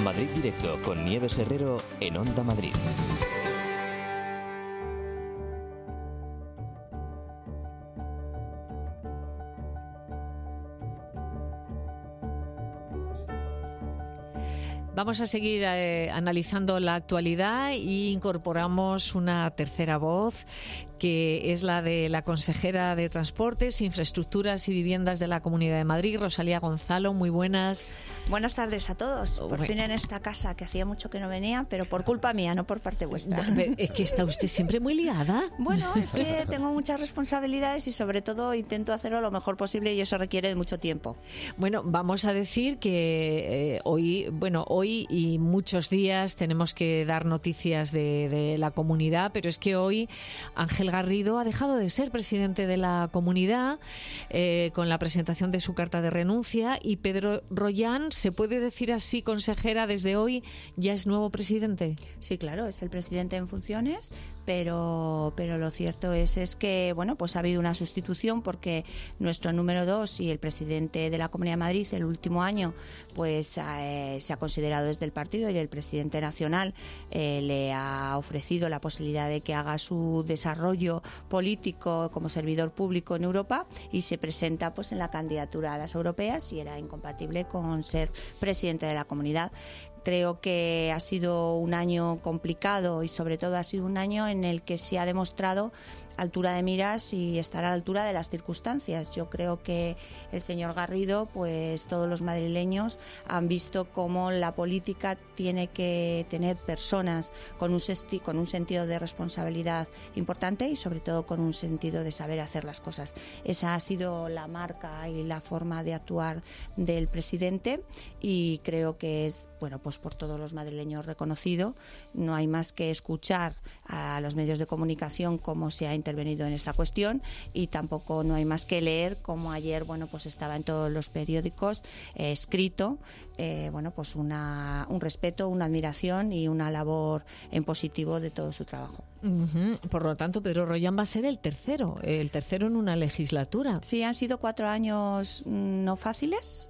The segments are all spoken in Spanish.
Madrid Directo con Nieves Herrero en Onda Madrid. Vamos a seguir analizando la actualidad e incorporamos una tercera voz, que es la de la consejera de Transportes, Infraestructuras y Viviendas de la Comunidad de Madrid, Rosalía Gonzalo. Muy buenas. Buenas tardes a todos. Por fin en esta casa, que hacía mucho que no venía, pero por culpa mía, no por parte vuestra. Es que está usted siempre muy liada. Bueno, es que tengo muchas responsabilidades y sobre todo intento hacerlo lo mejor posible y eso requiere de mucho tiempo. Bueno, vamos a decir que hoy y muchos días tenemos que dar noticias de la comunidad, pero es que hoy Ángel Garrido ha dejado de ser presidente de la comunidad con la presentación de su carta de renuncia, y Pedro Rollán, ¿se puede decir así, consejera, desde hoy ya es nuevo presidente? Sí, claro, es el presidente en funciones, pero lo cierto es que bueno, pues ha habido una sustitución, porque nuestro número 2 y el presidente de la Comunidad de Madrid el último año pues se ha considerado desde el partido, y el presidente nacional le ha ofrecido la posibilidad de que haga su desarrollo político como servidor público en Europa, y se presenta pues en la candidatura a las europeas, y era incompatible con ser presidente de la comunidad. Creo que ha sido un año complicado y sobre todo ha sido un año en el que se ha demostrado altura de miras y estar a la altura de las circunstancias. Yo creo que el señor Garrido, pues todos los madrileños han visto cómo la política tiene que tener personas con un sentido de responsabilidad importante y sobre todo con un sentido de saber hacer las cosas. Esa ha sido la marca y la forma de actuar del presidente, y creo que es, bueno, pues por todos los madrileños reconocido. No hay más que escuchar a los medios de comunicación cómo se ha intervenido en esta cuestión, y tampoco no hay más que leer cómo ayer, bueno, pues estaba en todos los periódicos escrito, bueno, pues un respeto, una admiración y una labor en positivo de todo su trabajo. Por lo tanto, Pedro Rollán va a ser el tercero en una legislatura. Sí, han sido 4 años no fáciles,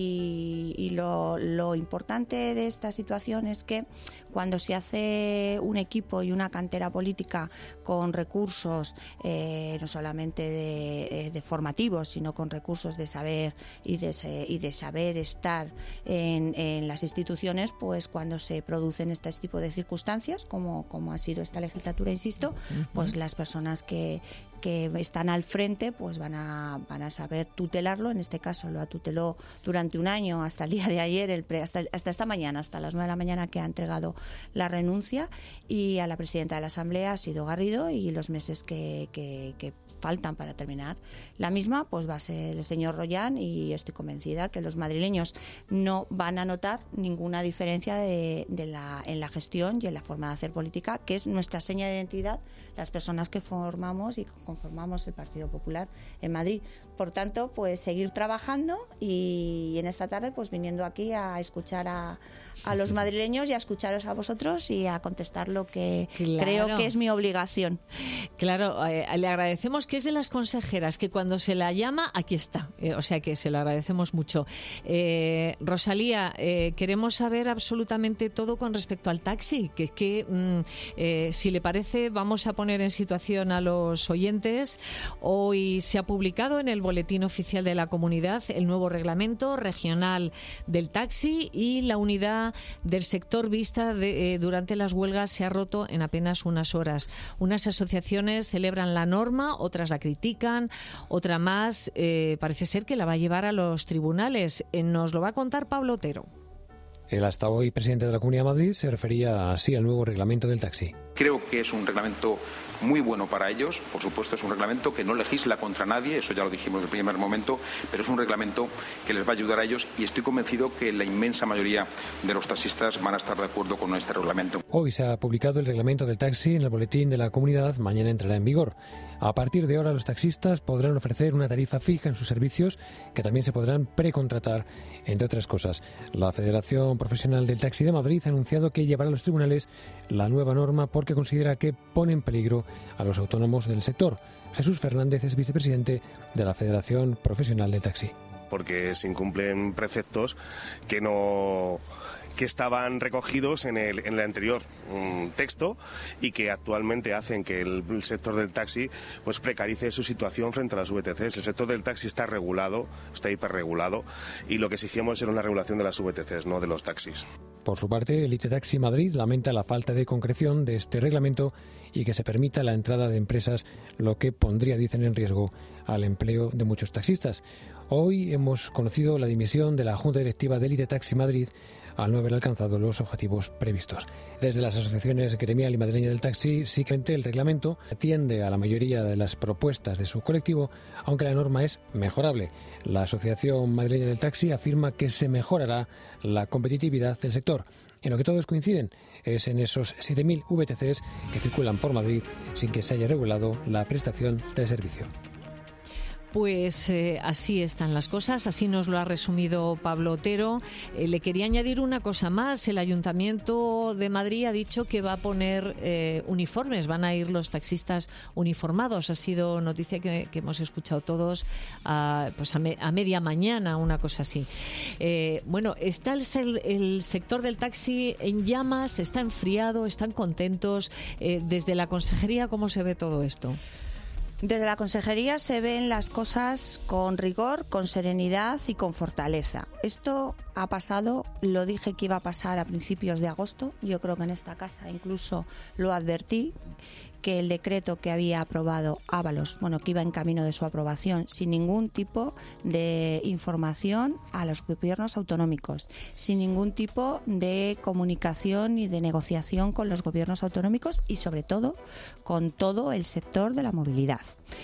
y lo importante de esta situación es que cuando se hace un equipo y una cantera política con recursos, no solamente de formativos, sino con recursos de saber y de saber estar en las instituciones, pues cuando se producen este tipo de circunstancias, como ha sido esta legislatura, insisto, pues las personas que están al frente pues van a saber tutelarlo. En este caso lo ha tuteló durante un año hasta el día de ayer, hasta esta mañana, hasta las 9 de la mañana, que ha entregado la renuncia, y a la presidenta de la Asamblea ha sido Garrido, y los meses que faltan para terminar la misma pues va a ser el señor Rollán, y estoy convencida que los madrileños no van a notar ninguna diferencia en la gestión y en la forma de hacer política, que es nuestra seña de identidad, las personas que formamos y conformamos el Partido Popular en Madrid. Por tanto, pues seguir trabajando, y en esta tarde pues viniendo aquí a escuchar a los madrileños y a escucharos a vosotros y a contestar lo que creo que es mi obligación. Claro, le agradecemos, que es de las consejeras que cuando se la llama, aquí está. O sea que se lo agradecemos mucho. Rosalía, queremos saber absolutamente todo con respecto al taxi, que es que, si le parece, vamos a poner en situación a los oyentes. Hoy se ha publicado en el Boletín Oficial de la Comunidad el nuevo reglamento regional del taxi, y la unidad del sector vista durante las huelgas se ha roto en apenas unas horas. Unas asociaciones celebran la norma, otras la critican, otra más parece ser que la va a llevar a los tribunales. Nos lo va a contar Pablo Otero. El hasta hoy presidente de la Comunidad de Madrid se refería así al nuevo reglamento del taxi. Creo que es un reglamento muy bueno para ellos. Por supuesto, es un reglamento que no legisla contra nadie, eso ya lo dijimos en el primer momento, pero es un reglamento que les va a ayudar a ellos, y estoy convencido que la inmensa mayoría de los taxistas van a estar de acuerdo con este reglamento. Hoy se ha publicado el reglamento del taxi en el Boletín de la Comunidad, mañana entrará en vigor. A partir de ahora, los taxistas podrán ofrecer una tarifa fija en sus servicios, que también se podrán precontratar, entre otras cosas. La Federación Profesional del Taxi de Madrid ha anunciado que llevará a los tribunales la nueva norma porque considera que pone en peligro a los autónomos del sector. Jesús Fernández es vicepresidente de la Federación Profesional del Taxi. Porque se incumplen preceptos que no que estaban recogidos en el anterior texto y que actualmente hacen que el sector del taxi pues precarice su situación frente a las VTCs. El sector del taxi está regulado, está hiperregulado, y lo que exigimos era una regulación de las VTCs, no de los taxis. Por su parte, el IT Taxi Madrid lamenta la falta de concreción de este reglamento y que se permita la entrada de empresas, lo que pondría, dicen, en riesgo al empleo de muchos taxistas. Hoy hemos conocido la dimisión de la Junta Directiva del IT Taxi Madrid al no haber alcanzado los objetivos previstos. Desde las asociaciones gremial y madrileña del taxi, sí que el reglamento atiende a la mayoría de las propuestas de su colectivo, aunque la norma es mejorable. La Asociación Madrileña del Taxi afirma que se mejorará la competitividad del sector. En lo que todos coinciden es en esos 7.000 VTCs que circulan por Madrid sin que se haya regulado la prestación del servicio. Pues así están las cosas, así nos lo ha resumido Pablo Otero. Le quería añadir una cosa más. El Ayuntamiento de Madrid ha dicho que va a poner uniformes, van a ir los taxistas uniformados. Ha sido noticia que hemos escuchado todos a media mañana, una cosa así. Bueno, está el sector del taxi en llamas, está enfriado, están contentos. Desde la Consejería, ¿cómo se ve todo esto? Desde la Consejería se ven las cosas con rigor, con serenidad y con fortaleza. Esto ha pasado, lo dije que iba a pasar a principios de agosto. Yo creo que en esta casa incluso lo advertí, que el decreto que había aprobado Ábalos, que iba en camino de su aprobación, sin ningún tipo de información a los gobiernos autonómicos, sin ningún tipo de comunicación y de negociación con los gobiernos autonómicos y sobre todo con todo el sector de la movilidad.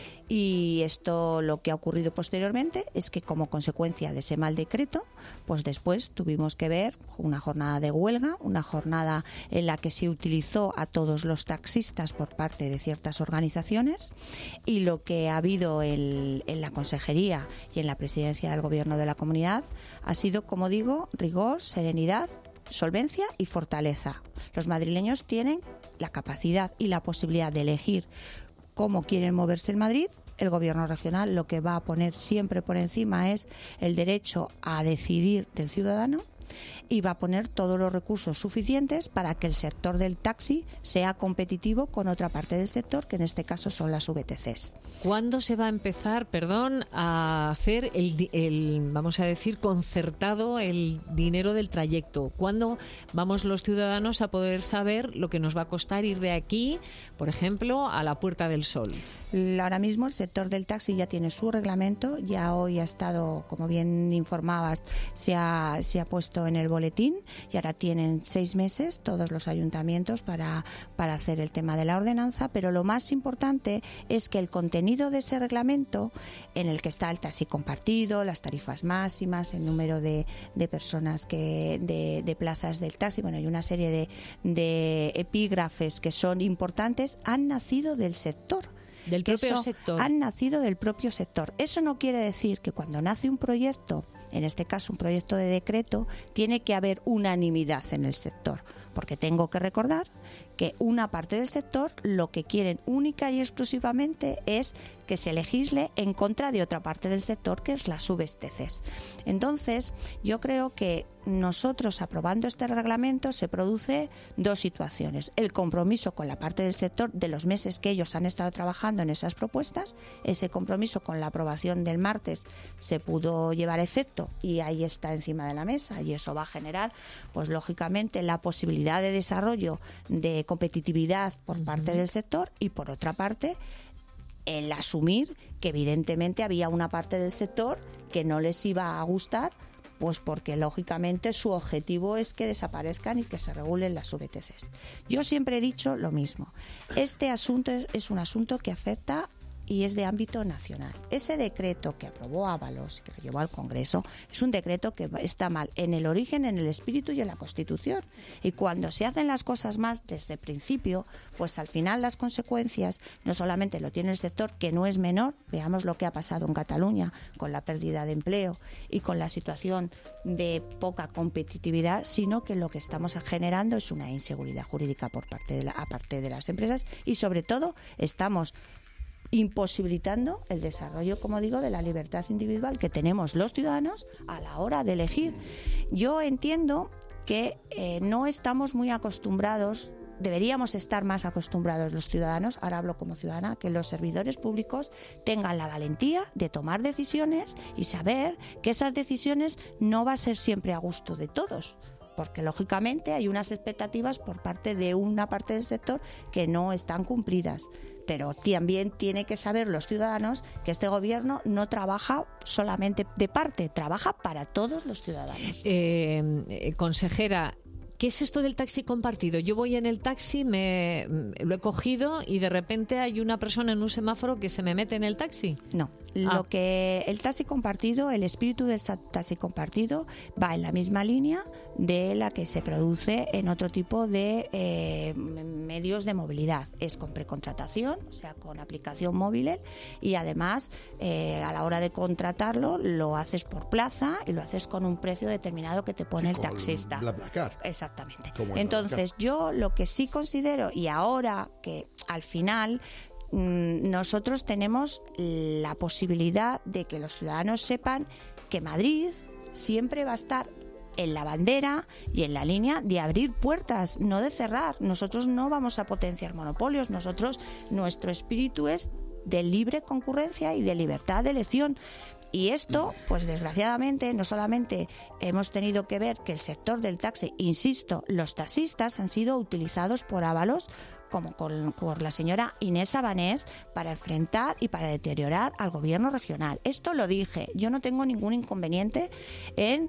Y esto, lo que ha ocurrido posteriormente es que como consecuencia de ese mal decreto, pues después tuvimos que ver una jornada de huelga, una jornada en la que se utilizó a todos los taxistas por parte de ciertas organizaciones, y lo que ha habido en la Consejería y en la Presidencia del Gobierno de la Comunidad ha sido, como digo, rigor, serenidad, solvencia y fortaleza. Los madrileños tienen la capacidad y la posibilidad de elegir cómo quieren moverse en Madrid. El Gobierno regional lo que va a poner siempre por encima es el derecho a decidir del ciudadano, y va a poner todos los recursos suficientes para que el sector del taxi sea competitivo con otra parte del sector, que en este caso son las VTCs. ¿Cuándo se va a empezar, a hacer vamos a decir, concertado el dinero del trayecto? ¿Cuándo vamos los ciudadanos a poder saber lo que nos va a costar ir de aquí, por ejemplo, a la Puerta del Sol? Ahora mismo el sector del taxi ya tiene su reglamento, ya hoy ha estado, como bien informabas, se ha puesto en el boletín, y ahora tienen 6 meses todos los ayuntamientos para hacer el tema de la ordenanza, pero lo más importante es que el contenido de ese reglamento, en el que está el taxi compartido, las tarifas máximas, el número de personas de plazas del taxi, hay una serie de epígrafes que son importantes, han nacido del sector. Del propio sector. Han nacido del propio sector. Eso no quiere decir que cuando nace un proyecto, en este caso un proyecto de decreto, tiene que haber unanimidad en el sector, porque tengo que recordar que una parte del sector lo que quieren única y exclusivamente es que se legisle en contra de otra parte del sector, que es las VTCs. Entonces, yo creo que nosotros, aprobando este reglamento, se produce 2 situaciones. El compromiso con la parte del sector de los meses que ellos han estado trabajando en esas propuestas. Ese compromiso, con la aprobación del martes, se pudo llevar a efecto y ahí está encima de la mesa, y eso va a generar, pues lógicamente, la posibilidad de desarrollo de competitividad por parte del sector, y por otra parte el asumir que evidentemente había una parte del sector que no les iba a gustar, pues porque lógicamente su objetivo es que desaparezcan y que se regulen las VTCs. Yo siempre he dicho lo mismo, este asunto es un asunto que afecta y es de ámbito nacional. Ese decreto que aprobó Ábalos, que lo llevó al Congreso, es un decreto que está mal en el origen, en el espíritu y en la Constitución. Y cuando se hacen las cosas más desde el principio, pues al final las consecuencias no solamente lo tiene el sector, que no es menor. Veamos lo que ha pasado en Cataluña con la pérdida de empleo y con la situación de poca competitividad, sino que lo que estamos generando es una inseguridad jurídica por parte de las empresas, y sobre todo estamos imposibilitando el desarrollo, como digo, de la libertad individual que tenemos los ciudadanos a la hora de elegir. Yo entiendo que no estamos muy acostumbrados. Deberíamos estar más acostumbrados los ciudadanos, ahora hablo como ciudadana, que los servidores públicos tengan la valentía de tomar decisiones y saber que esas decisiones no va a ser siempre a gusto de todos, porque lógicamente hay unas expectativas por parte de una parte del sector que no están cumplidas. Pero también tiene que saber los ciudadanos que este gobierno no trabaja solamente de parte, trabaja para todos los ciudadanos. Consejera, ¿qué es esto del taxi compartido? Yo voy en el taxi, lo he cogido y de repente hay una persona en un semáforo que se me mete en el taxi. No, lo que el taxi compartido, el espíritu del taxi compartido va en la misma línea de la que se produce en otro tipo de medios de movilidad. Es con precontratación, o sea, con aplicación móvil, y además a la hora de contratarlo lo haces por plaza y lo haces con un precio determinado que te pone el taxista. Exactamente. Entonces, yo lo que sí considero, y ahora que al final nosotros tenemos la posibilidad de que los ciudadanos sepan que Madrid siempre va a estar en la bandera y en la línea de abrir puertas, no de cerrar. Nosotros no vamos a potenciar monopolios, nuestro espíritu es de libre concurrencia y de libertad de elección. Y esto, pues desgraciadamente, no solamente hemos tenido que ver que el sector del taxi, insisto, los taxistas han sido utilizados por ávalos como por la señora Inés Abanés para enfrentar y para deteriorar al gobierno regional. Esto lo dije, yo no tengo ningún inconveniente en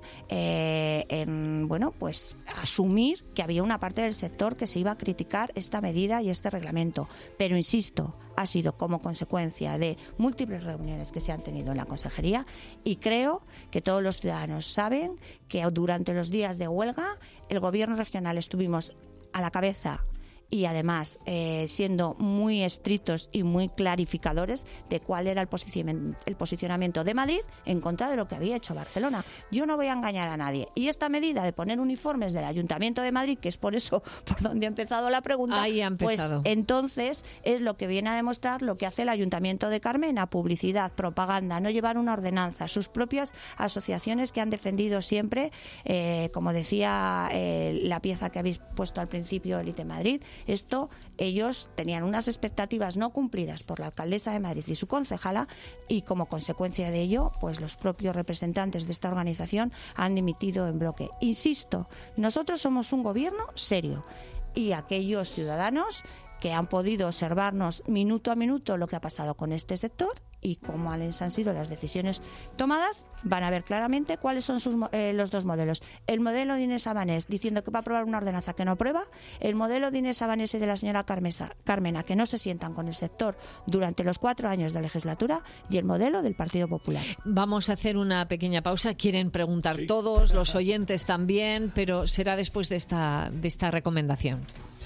pues asumir que había una parte del sector que se iba a criticar esta medida y este reglamento, pero insisto, ha sido como consecuencia de múltiples reuniones que se han tenido en la consejería, y creo que todos los ciudadanos saben que durante los días de huelga el gobierno regional estuvimos a la cabeza y además siendo muy estrictos y muy clarificadores de cuál era el posicionamiento de Madrid en contra de lo que había hecho Barcelona. Yo no voy a engañar a nadie. Y esta medida de poner uniformes del Ayuntamiento de Madrid, que es por eso por donde ha empezado la pregunta, pues entonces es lo que viene a demostrar lo que hace el Ayuntamiento de Carmena: publicidad, propaganda, no llevar una ordenanza. Sus propias asociaciones que han defendido siempre, como decía la pieza que habéis puesto al principio, Elite Madrid, ellos tenían unas expectativas no cumplidas por la alcaldesa de Madrid y su concejala, y como consecuencia de ello, pues los propios representantes de esta organización han dimitido en bloque. Insisto, nosotros somos un gobierno serio, y aquellos ciudadanos que han podido observarnos minuto a minuto lo que ha pasado con este sector y cómo han sido las decisiones tomadas, van a ver claramente cuáles son los dos modelos. El modelo de Inés Abanés diciendo que va a aprobar una ordenanza que no aprueba, el modelo de Inés Abanés y de la señora Carmena, que no se sientan con el sector durante los 4 años de legislatura, y el modelo del Partido Popular. Vamos a hacer una pequeña pausa. Quieren preguntar todos, los oyentes también, pero será después de esta recomendación.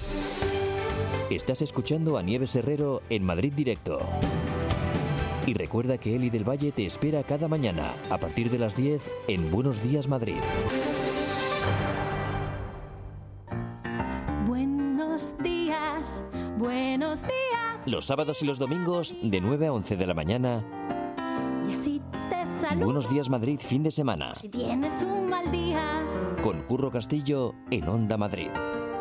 Estás escuchando a Nieves Herrero en Madrid Directo. Y recuerda que Eli del Valle te espera cada mañana a partir de las 10 en Buenos Días Madrid. Buenos días, buenos días. Los sábados y los domingos de 9 a 11 de la mañana. Y así te saludo. Buenos Días Madrid, fin de semana. Si tienes un mal día. Con Curro Castillo en Onda Madrid.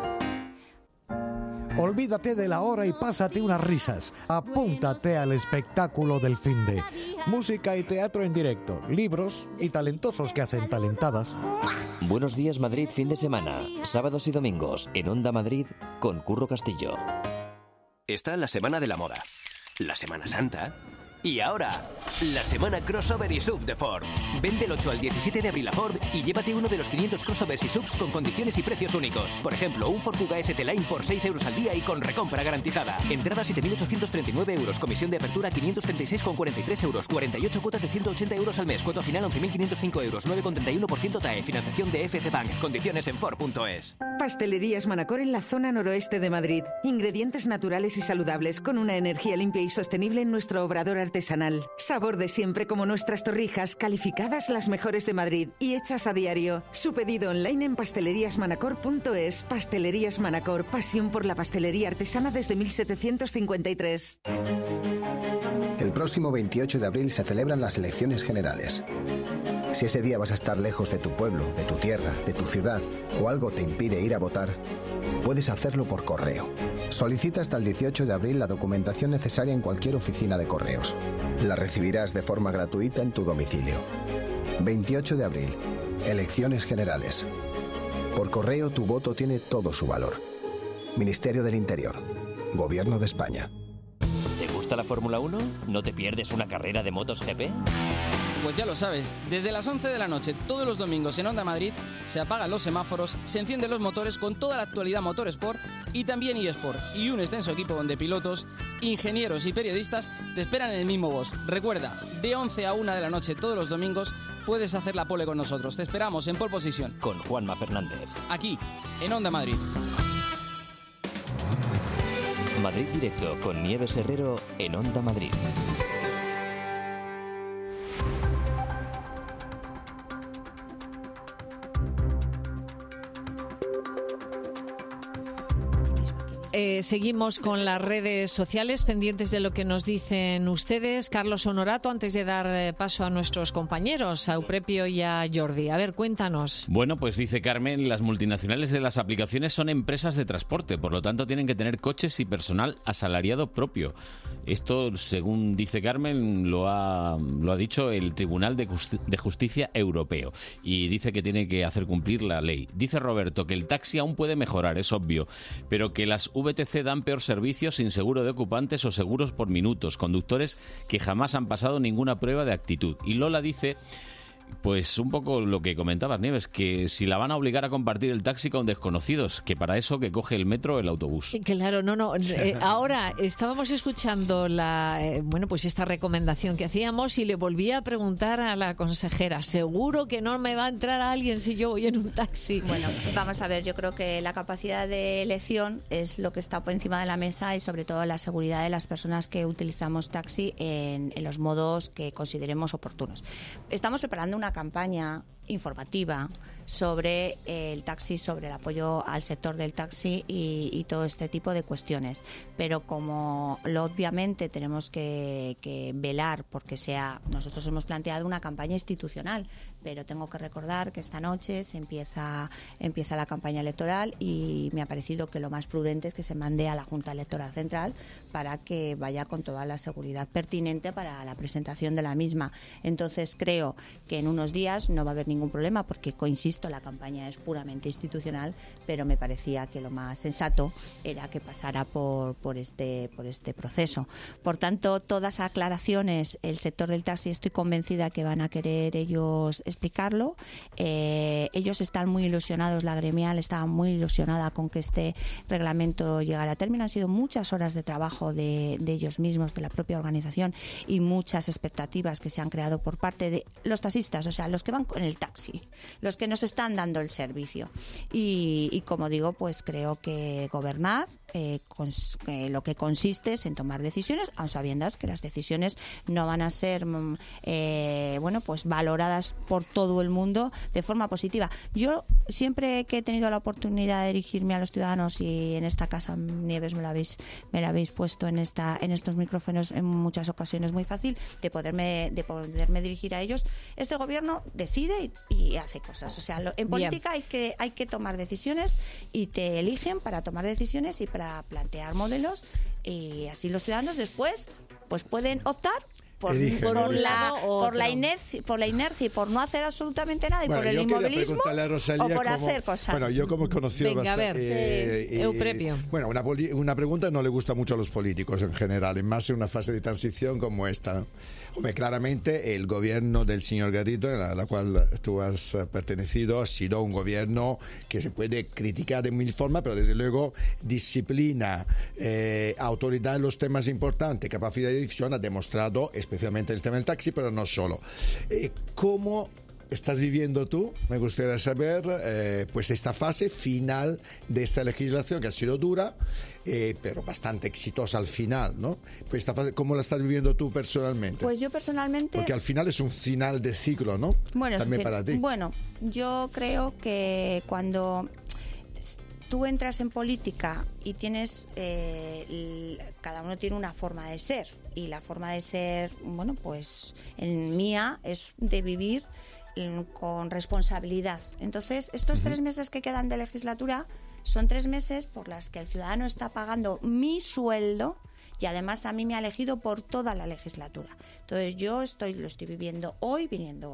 Olvídate de la hora y pásate unas risas. Apúntate al espectáculo del finde. Música y teatro en directo, libros y talentosos que hacen talentadas. Buenos Días Madrid, fin de semana. Sábados y domingos en Onda Madrid con Curro Castillo. Está la Semana de la Moda, la Semana Santa y ahora la Semana Crossover y Sub de Ford. Ven del 8 al 17 de abril a Ford y llévate uno de los 500 crossovers y subs con condiciones y precios únicos. Por ejemplo, un Ford Kuga ST-Line por 6 euros al día y con recompra garantizada. Entrada 7.839 euros, comisión de apertura 536,43 euros, 48 cuotas de 180 euros al mes, cuota final 11.505 euros, 9,31% TAE, financiación de FC Bank. Condiciones en Ford.es. Pastelerías Manacor en la zona noroeste de Madrid. Ingredientes naturales y saludables con una energía limpia y sostenible en nuestro obrador artesanal. Sabor de siempre como nuestras torrijas, calificadas las mejores de Madrid y hechas a diario. Su pedido online en pasteleriasmanacor.es. Pastelerías Manacor, pasión por la pastelería artesana desde 1753. El próximo 28 de abril se celebran las elecciones generales. Si ese día vas a estar lejos de tu pueblo, de tu tierra, de tu ciudad o algo te impide ir a votar, puedes hacerlo por correo. Solicita hasta el 18 de abril la documentación necesaria en cualquier oficina de correos. La recibirás de forma gratuita en tu domicilio. 28 de abril. Elecciones generales. Por correo tu voto tiene todo su valor. Ministerio del Interior. Gobierno de España. ¿Te gusta la Fórmula 1? ¿No te pierdes una carrera de motos GP? Pues ya lo sabes, desde las 11 de la noche todos los domingos en Onda Madrid se apagan los semáforos, se encienden los motores con toda la actualidad Motorsport y también eSport, y un extenso equipo de pilotos, ingenieros y periodistas te esperan en el mismo box. Recuerda, de 11 a 1 de la noche todos los domingos puedes hacer la pole con nosotros. Te esperamos en Pole Position con Juanma Fernández, aquí en Onda Madrid. Madrid Directo con Nieves Herrero en Onda Madrid. Seguimos con las redes sociales pendientes de lo que nos dicen ustedes. Carlos Honorato, antes de dar paso a nuestros compañeros, a Euprepio y a Jordi. A ver, cuéntanos. Bueno, pues dice Carmen, las multinacionales de las aplicaciones son empresas de transporte, por lo tanto tienen que tener coches y personal asalariado propio. Esto, según dice Carmen, lo ha dicho el Tribunal de Justicia Europeo y dice que tiene que hacer cumplir la ley. Dice Roberto que el taxi aún puede mejorar, es obvio, pero que las VTC dan peor servicio sin seguro de ocupantes o seguros por minutos, conductores que jamás han pasado ninguna prueba de actitud. Y Lola dice, pues un poco lo que comentabas, Nieves, que si la van a obligar a compartir el taxi con desconocidos, que para eso que coge el metro o el autobús. Claro, no. Ahora estábamos escuchando pues esta recomendación que hacíamos y le volví a preguntar a la consejera, ¿seguro que no me va a entrar alguien si yo voy en un taxi? Bueno, vamos a ver, yo creo que la capacidad de elección es lo que está por encima de la mesa y sobre todo la seguridad de las personas que utilizamos taxi en los modos que consideremos oportunos. Estamos preparando una campaña informativa sobre el taxi, sobre el apoyo al sector del taxi y todo este tipo de cuestiones. Pero como obviamente tenemos que velar porque nosotros hemos planteado una campaña institucional, pero tengo que recordar que esta noche empieza la campaña electoral y me ha parecido que lo más prudente es que se mande a la Junta Electoral Central para que vaya con toda la seguridad pertinente para la presentación de la misma. Entonces creo que en unos días no va a haber ningún problema porque, insisto, la campaña es puramente institucional, pero me parecía que lo más sensato era que pasara por este proceso. Por tanto, todas aclaraciones, el sector del taxi estoy convencida que van a querer ellos explicarlo. Ellos están muy ilusionados, la gremial estaba muy ilusionada con que este reglamento llegara a término. Han sido muchas horas de trabajo de ellos mismos, de la propia organización y muchas expectativas que se han creado por parte de los taxistas, o sea, los que van en el taxi, los que nos están dando el servicio. Y como digo, pues creo que gobernar lo que consiste es en tomar decisiones, aun sabiendas que las decisiones no van a ser pues valoradas por todo el mundo de forma positiva. Yo siempre que he tenido la oportunidad de dirigirme a los ciudadanos, y en esta casa, Nieves, me la habéis puesto en estos micrófonos en muchas ocasiones, muy fácil de poderme dirigir a ellos. Este gobierno decide y hace cosas. O sea, en política hay que tomar decisiones y te eligen para tomar decisiones y para plantear modelos, y así los ciudadanos después pues pueden optar por la inercia y por no hacer absolutamente nada, y por el inmovilismo o por hacer cosas. Bueno, yo como he conocido Euprepio. Bueno, una pregunta no le gusta mucho a los políticos en general, y más en una fase de transición como esta, ¿no? Hombre, claramente el gobierno del señor Garrido, a la cual tú has pertenecido, ha sido un gobierno que se puede criticar de mil formas, pero desde luego disciplina, autoridad en los temas importantes, capacidad de decisión ha demostrado, especialmente en el tema del taxi, pero no solo. ¿Cómo estás viviendo tú? Me gustaría saber pues esta fase final de esta legislación que ha sido dura, pero bastante exitosa al final, ¿no? Pues esta fase, ¿cómo la estás viviendo tú personalmente? Pues yo personalmente... Porque al final es un final de ciclo, ¿no? Bueno, también para ti. Bueno, yo creo que cuando tú entras en política y tienes cada uno tiene una forma de ser, y la forma de ser, bueno, pues en mía es de vivir con responsabilidad. Entonces, estos 3 meses que quedan de legislatura son 3 meses por las que el ciudadano está pagando mi sueldo y además a mí me ha elegido por toda la legislatura. Entonces yo lo estoy viviendo hoy, viniendo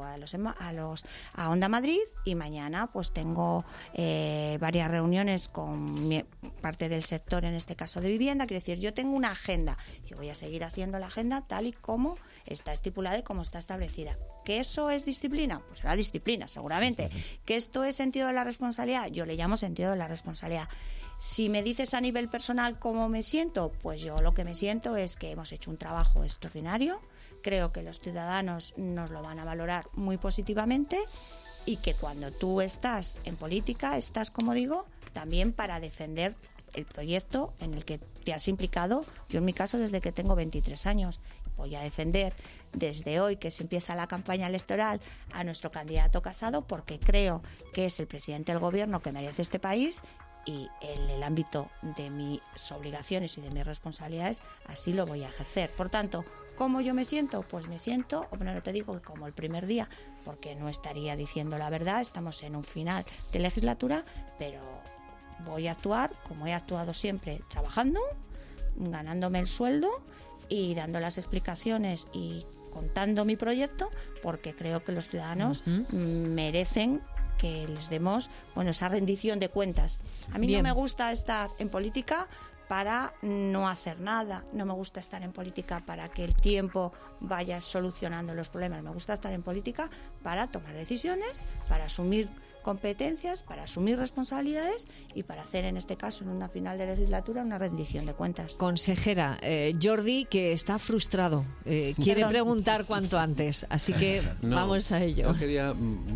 a Onda Madrid, y mañana pues tengo varias reuniones con parte del sector, en este caso de vivienda. Quiero decir, yo tengo una agenda, yo voy a seguir haciendo la agenda tal y como está estipulada y como está establecida. ¿Que eso es disciplina? Pues será disciplina, seguramente. ¿Que esto es sentido de la responsabilidad? Yo le llamo sentido de la responsabilidad. Si me dices a nivel personal cómo me siento, pues yo lo que me siento es que hemos hecho un trabajo extraordinario. Creo que los ciudadanos nos lo van a valorar muy positivamente, y que cuando tú estás en política, estás, como digo, también para defender el proyecto en el que te has implicado. Yo en mi caso desde que tengo 23 años. Voy a defender desde hoy, que se empieza la campaña electoral, a nuestro candidato Casado, porque creo que es el presidente del gobierno que merece este país, y en el ámbito de mis obligaciones y de mis responsabilidades así lo voy a ejercer. Por tanto, ¿cómo yo me siento? Pues me siento, bueno, no te digo que como el primer día, porque no estaría diciendo la verdad, estamos en un final de legislatura, pero voy a actuar como he actuado siempre, trabajando, ganándome el sueldo y dando las explicaciones y contando mi proyecto, porque creo que los ciudadanos merecen que les demos, bueno, esa rendición de cuentas. A mí no me gusta estar en política para no hacer nada, no me gusta estar en política para que el tiempo vaya solucionando los problemas, me gusta estar en política para tomar decisiones, para asumir competencias, para asumir responsabilidades y para hacer, en este caso, en una final de legislatura, una rendición de cuentas. Consejera, Jordi, que está frustrado, quiere preguntar cuanto antes, así que vamos a ello. Yo quería,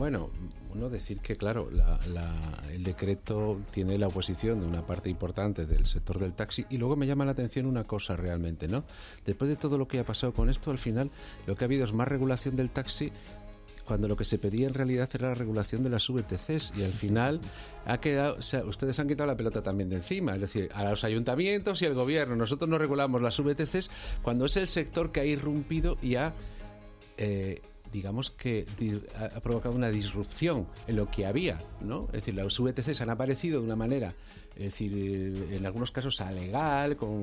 uno decir que, claro, el decreto tiene la oposición de una parte importante del sector del taxi, y luego me llama la atención una cosa realmente, ¿no? Después de todo lo que ha pasado con esto, al final lo que ha habido es más regulación del taxi, cuando lo que se pedía en realidad era la regulación de las VTCs, y al final ha quedado, o sea, ustedes han quitado la pelota también de encima, es decir, a los ayuntamientos y al gobierno. Nosotros no regulamos las VTCs cuando es el sector que ha irrumpido y ha digamos que ha provocado una disrupción en lo que había, ¿no? Es decir, las VTCs han aparecido de una manera, es decir, en algunos casos alegal, con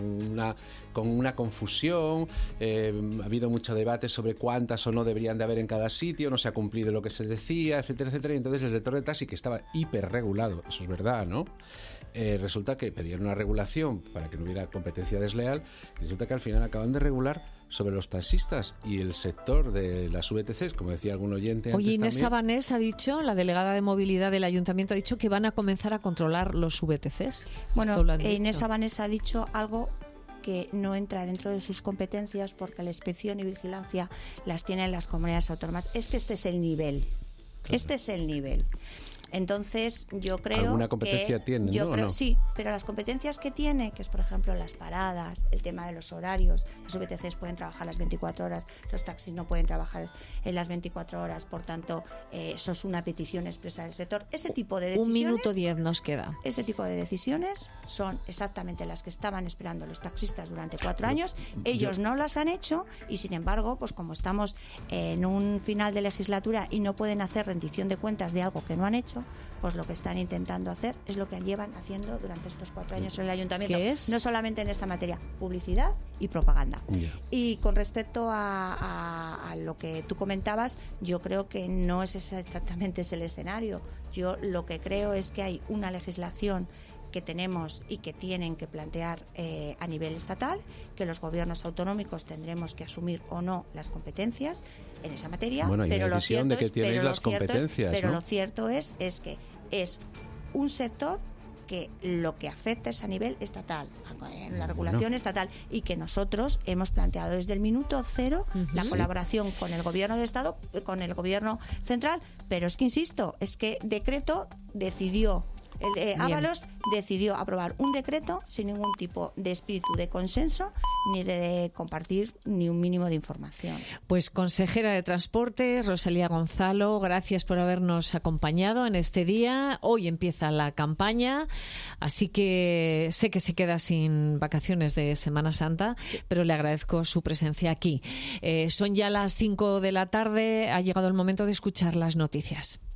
una confusión, ha habido mucho debate sobre cuántas o no deberían de haber en cada sitio, no se ha cumplido lo que se decía, etcétera, etcétera, y entonces el sector del taxi, que estaba hiperregulado, eso es verdad, ¿no? Resulta que pedían una regulación para que no hubiera competencia desleal, y resulta que al final acaban de regular sobre los taxistas y el sector de las VTCs, como decía algún oyente antes. Oye, Inés también. Sabanés ha dicho, la delegada de movilidad del ayuntamiento, ha dicho que van a comenzar a controlar los VTCs. Bueno, Inés Sabanés ha dicho algo que no entra dentro de sus competencias, porque la inspección y vigilancia las tienen las comunidades autónomas. Es que este es el nivel. Claro. Este es el nivel. Entonces, yo creo ¿alguna competencia tiene, yo ¿no? creo, ¿no? Sí, pero las competencias que tiene, que es, por ejemplo, las paradas, el tema de los horarios, las VTCs pueden trabajar las 24 horas, los taxis no pueden trabajar en las 24 horas, por tanto, eso es una petición expresa del sector. Ese tipo de decisiones... 1 minuto 10 nos queda. Ese tipo de decisiones son exactamente las que estaban esperando los taxistas durante 4 años. Ellos no las han hecho y, sin embargo, pues como estamos en un final de legislatura y no pueden hacer rendición de cuentas de algo que no han hecho, pues lo que están intentando hacer es lo que llevan haciendo durante estos 4 años en el ayuntamiento. ¿Qué es? No solamente en esta materia, publicidad y propaganda. Yeah. Y con respecto a lo que tú comentabas, yo creo que no es exactamente ese el escenario. Yo lo que creo es que hay una legislación que tenemos y que tienen que plantear a nivel estatal, que los gobiernos autonómicos tendremos que asumir o no las competencias en esa materia. Bueno, hay pero una decisión de que tienes las competencias, pero ¿no? lo cierto es que es un sector que lo que afecta es a nivel estatal, en la regulación estatal, y que nosotros hemos planteado desde el minuto cero la colaboración con el gobierno de Estado, con el gobierno central, pero es que insisto, es que decreto decidió Ábalos decidió aprobar un decreto sin ningún tipo de espíritu de consenso ni de compartir ni un mínimo de información. Pues consejera de Transportes, Rosalía Gonzalo, gracias por habernos acompañado en este día. Hoy empieza la campaña, así que sé que se queda sin vacaciones de Semana Santa, pero le agradezco su presencia aquí. Son ya las 5 de la tarde, ha llegado el momento de escuchar las noticias.